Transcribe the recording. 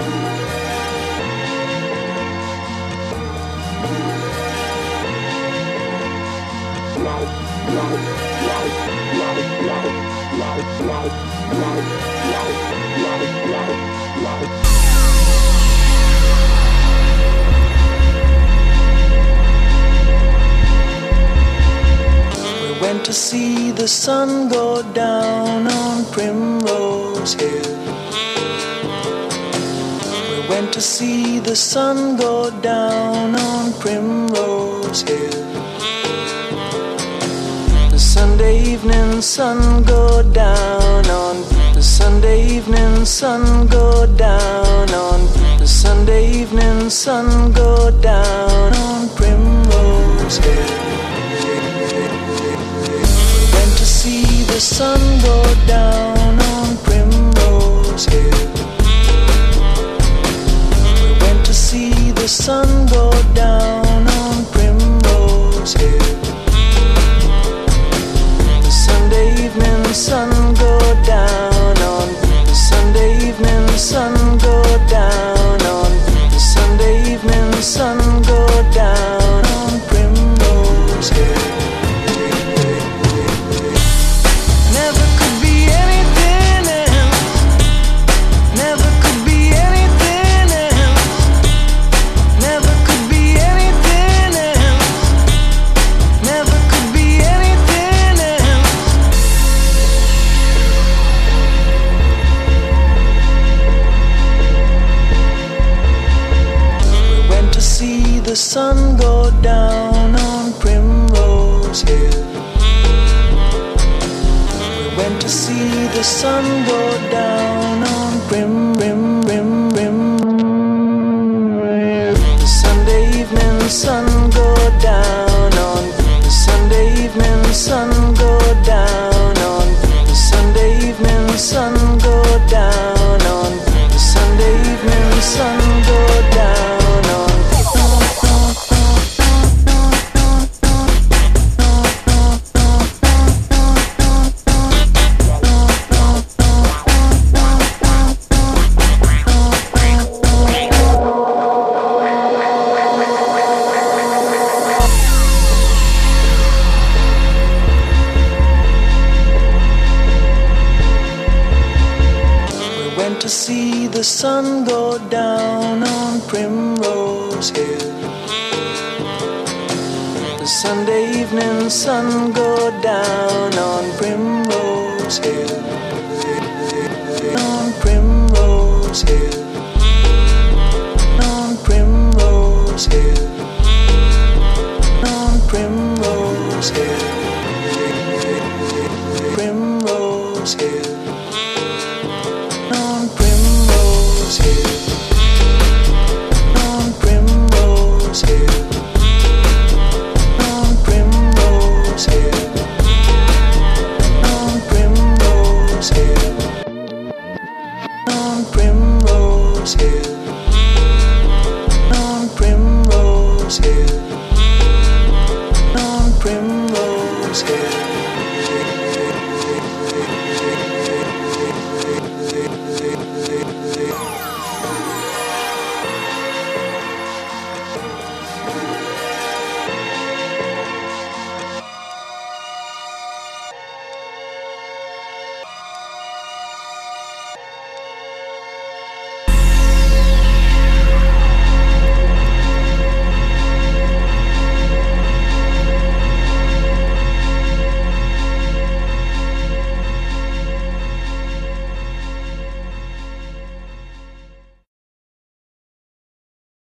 To see the sun go down on Primrose Hill. We went to see the sun go down on Primrose Hill. The Sunday evening sun go down on the Sunday evening sun go down on the Sunday evening sun go down on Primrose Hill. See the sun go down on Primrose Hill. We went to see the sun go down on Primrose Hill. The Sunday evening sun go down on the Sunday evening sun go down on the Sunday evening sun go down on Primrose Hill. The sun go down on Primrose Hill. We went to see the sun go down on the Sunday evening sun go down on the Sunday evening sun go down on the Sunday evening sun go down on the Sunday evening sun go down. To see the sun go down on Primrose Hill. The Sunday evening sun go down on Primrose Hill. On Primrose Hill. On Primrose Hill. On Primrose Hill. Primrose Hill. On Primrose Hill. On Primrose Hill. On Primrose Hill. On Primrose Hill. On Primrose Hill.